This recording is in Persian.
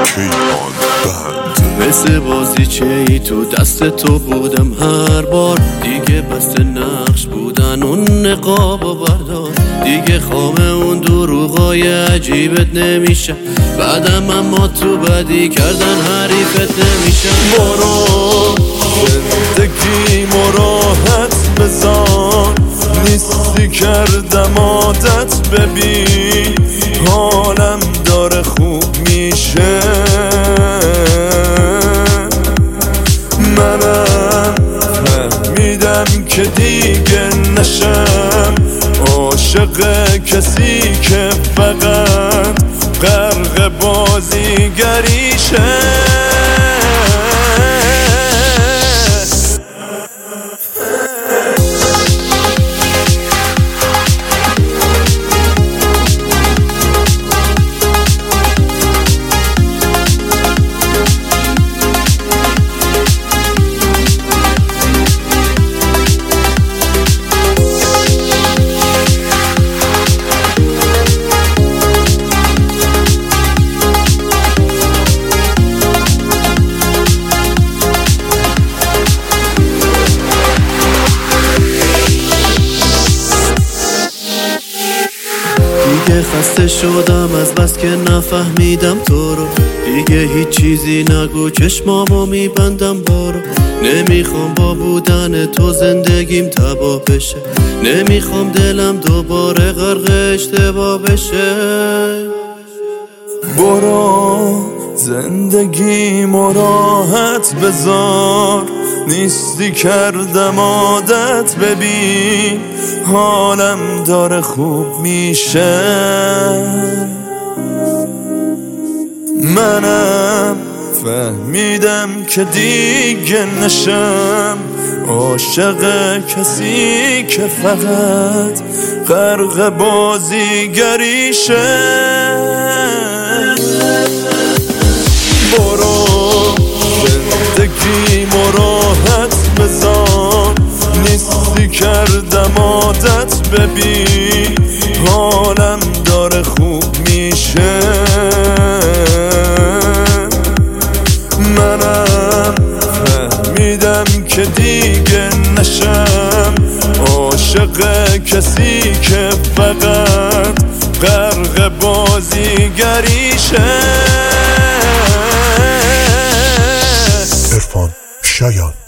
کیهان بند. مثل بازیچه‌ای تو دست تو بودم هر بار، دیگه بسته نقش بودن اون نقابو بردار. دیگه خام اون دروغای عجیبت نمیشه، بعدم اما تو بدی کردن حریفت نمیشه. برو زندگی مراحت بذار، نیستی کردم عادت ببین، حالم داره خوب میشه. منم فهمیدم که دیگه نشم عاشق کسی که فقط غرق بازیگریشه. دیگه خسته شدم از بس که نفهمیدم تو رو، دیگه هیچ چیزی نگو چشمامو میبندم برو. نمیخوام با بودن تو زندگیم تباه بشه، نمیخوام دلم دوباره غرق اشتباه بشه. برو زندگی راحت بذار، نیستی کردم عادت ببین، حالم داره خوب میشه. منم فهمیدم که دیگه نشم عاشق کسی که فقط غرق بازیگریشه. برو زندگی راحت بذار، نیستی کردم عادت ببین، حالم داره خوب میشه. منم فهمیدم که دیگه نشم عاشق کسی که فقط غرق بازیگریشه. عرفان شایان.